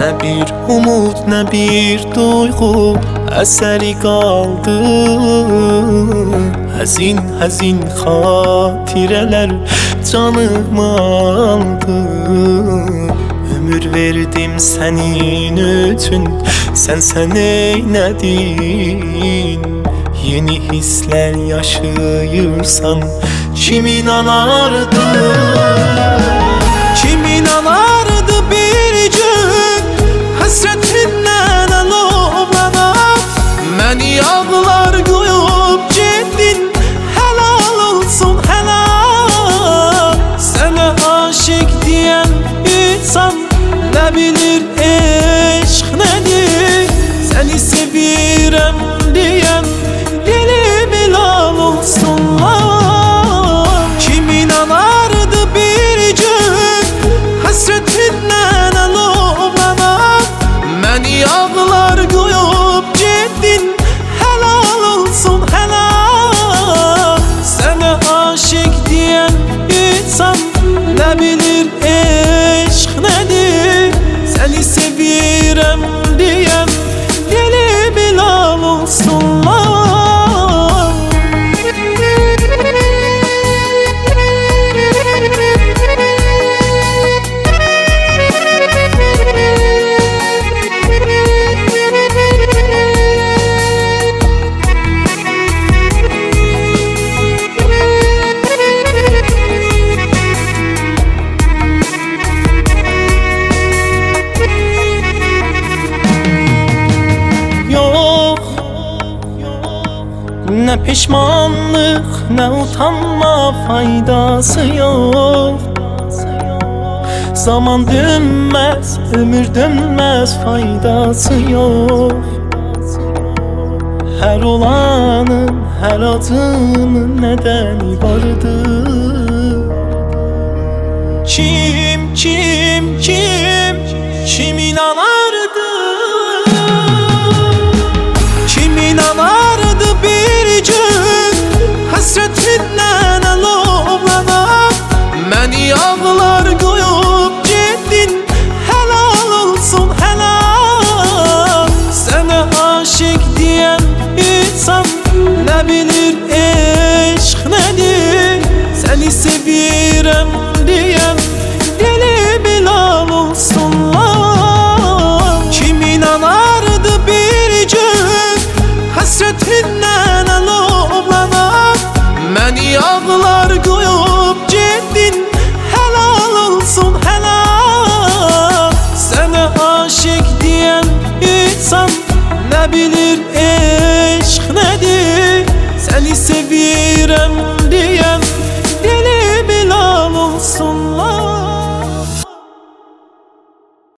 Nə bir umud, nə bir duyğu əsəri qaldı. Həzin, həzin xatirələr canımı aldı. Ömür verdim sənin üçün, sən eynədin. Yeni hisslər yaşayırsan kim inanardı? Kim inanardı bir gün həsrətindən alovlanab məni yağlar qoyub getdin. Helal olsun helal. Sənə aşık deyən insan nə bilir eşq nədir? Səni sevirəm deyən dilim ilal olsun lan. Kim inanardı bir gün həsrətindən alovlanab məni yağlar qoyub getdin. Helal olsun helal. Sənə aşık deyən insan nə bilir eşq nədir? Səni sevirəm deyən dilim ilal olsun lan. Nə pişmanlıq, nə utanma, faydası yox. Zaman dönməz, ömür dönməz, faydası yox. Hər olanın, hər acının nədəni vardır. Kim inanardı? Kim inanardı bir gün həsrətindən alovlanab məni yağlar qoyub getdin. Helal olsun helal. Sənə aşık deyən insan nə bilir eşq nədir? Səni sevirəm deyən dilim ilal olsun lan. Kim inanardı bir gün həsrətindən alovlanab məni yağlar qoyub getdin. Helal olsun helal. Sənə aşık deyən insan nə bilir eşq nədir? Səni sevirəm deyən dilim ilal olsun lan.